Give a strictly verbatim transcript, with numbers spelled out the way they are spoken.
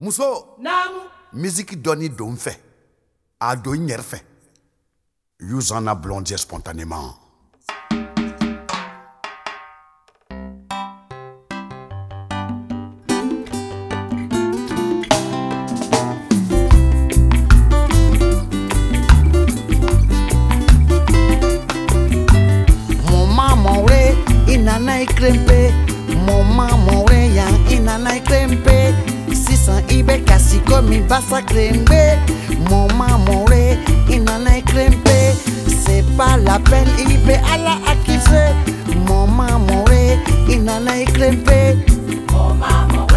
Muso, Namu. musique doni don fait. A do yer fait. Yuzana blondir spontanément. Mon maman ouais, inana krempe. Mon maman ouais, yang inana krempe. Sisan ibe kasi komi basa krempe. Mon maman ouais, inana krempe. C'est pas la peine ibe ala akise. Mon maman ouais, inana krempe. Oh maman.